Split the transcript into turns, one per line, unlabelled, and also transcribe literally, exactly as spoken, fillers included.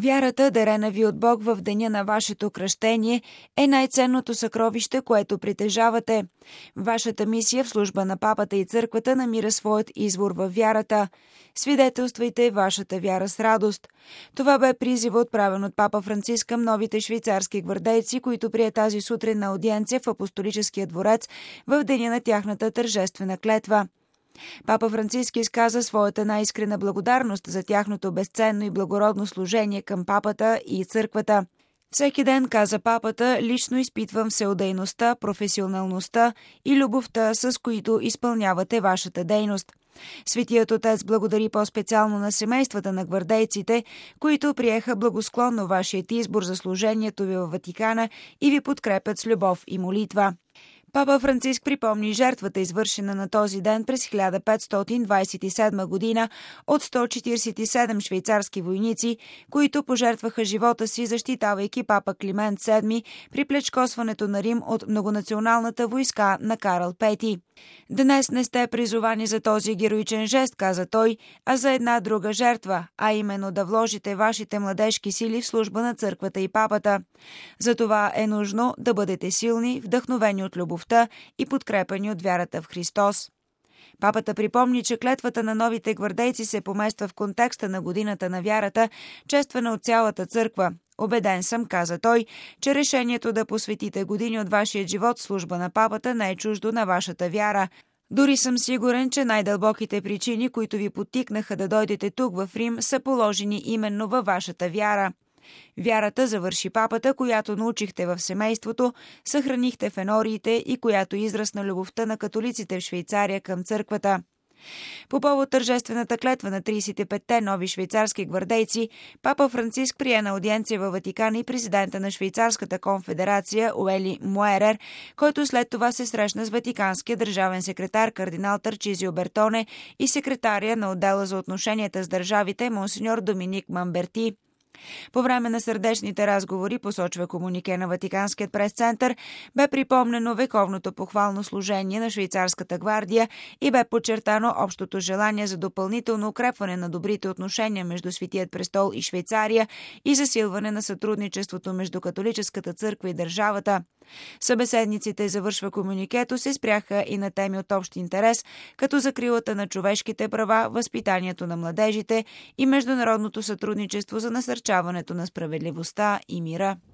Вярата, дарена ви от Бог в деня на вашето кръщение, е най-ценното съкровище, което притежавате. Вашата мисия в служба на папата и църквата намира своят извор във вярата. Свидетелствайте вашата вяра с радост. Това бе призива, отправен от папа Франциск към новите швейцарски гвардейци, които прие тази сутрин на аудиенция в Апостолическия дворец в деня на тяхната тържествена клетва. Папа Франциск изказа своята най-искрена благодарност за тяхното безценно и благородно служение към папата и църквата. Всеки ден, каза папата, лично изпитвам всеотдайността, професионалността и любовта, с които изпълнявате вашата дейност. Светият отец благодари по-специално на семействата на гвардейците, които приеха благосклонно вашият избор за служението ви във Ватикана и ви подкрепят с любов и молитва. Папа Франциск припомни жертвата, извършена на този ден през хиляда петстотин двадесет и седма година от сто четиридесет и седем швейцарски войници, които пожертваха живота си, защитавайки папа Климент седми при плячкосването на Рим от многонационалната войска на Карл Пети. Днес не сте призовани за този героичен жест, каза той, а за една друга жертва, а именно да вложите вашите младежки сили в служба на църквата и папата. Затова е нужно да бъдете силни, вдъхновени от любовта и подкрепени от вярата в Христос. Папата припомни, че клетвата на новите гвардейци се помества в контекста на годината на вярата, чествана от цялата църква. Обеден съм, каза той, че решението да посветите години от вашия живот в служба на папата не е чуждо на вашата вяра. Дори съм сигурен, че най-дълбоките причини, които ви подтикнаха да дойдете тук в Рим, са положени именно във вашата вяра. Вярата, завърши папата, която научихте в семейството, съхранихте в енориите и която израз на любовта на католиците в Швейцария към църквата. По повод тържествената клетва на тридесет и петте нови швейцарски гвардейци, папа Франциск прие на аудиенция във Ватикана и президента на Швейцарската конфедерация Уели Муерер, който след това се срещна с ватиканския държавен секретар кардинал Тарчизио Бертоне и секретаря на отдела за отношенията с държавите монсеньор Доминик Мамберти. По време на сърдечните разговори, посочва комунике на Ватиканският прес-център, бе припомнено вековното похвално служение на швейцарската гвардия и бе подчертано общото желание за допълнително укрепване на добрите отношения между Светият престол и Швейцария и засилване на сътрудничеството между католическата църква и държавата. Събеседниците, завършва комуникето, се спряха и на теми от общ интерес, като закрилата на човешките права, възпитанието на младежите и международното сътрудничество за насърчаването на справедливостта и мира.